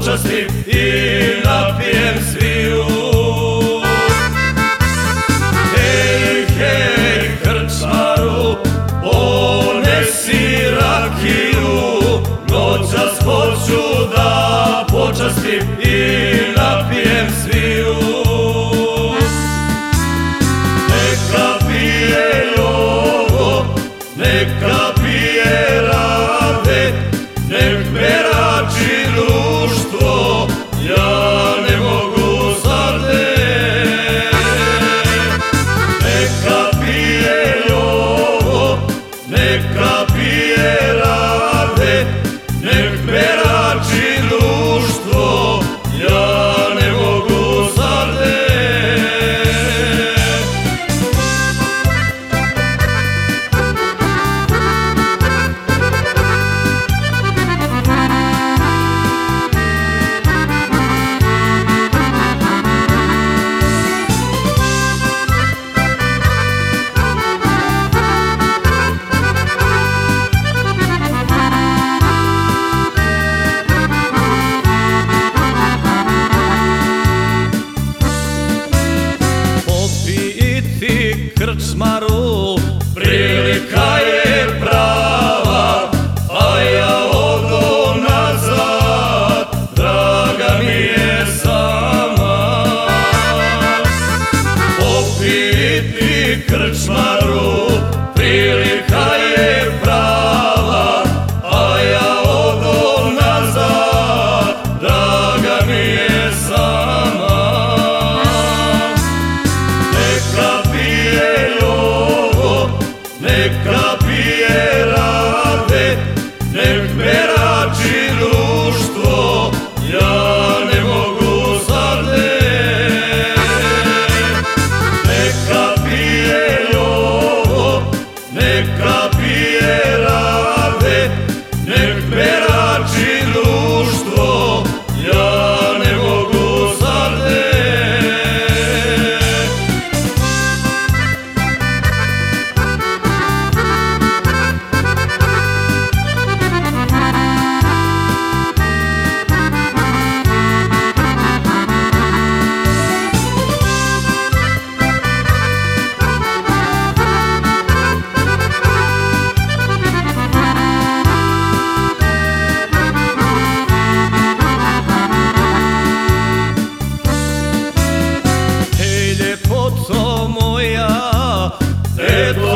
počastim i napijem sviju. Hej, hej, krčmaru, ponesi rakiju, noćas hoću da počastim i napijem sviju. Neka pije Jovo, neka pije Rade, nek merači društvo, ja ne mogu zarde. Neka pije Jovo, neka pije Rade, nek merači društvo, ja ne mogu zarde. Krčmaru, prilika je prava, a ja odo nazad, draga mi je sama. Popiti krčmaru, prilika je prava, a ja odo nazad, draga mi je sama. Neka pije Rade, nek merači društvo, ja ne mogu zarde. Neka pije Jovo, neka pije Rade, nek merači društvo, ja ne mogu zarde. Eto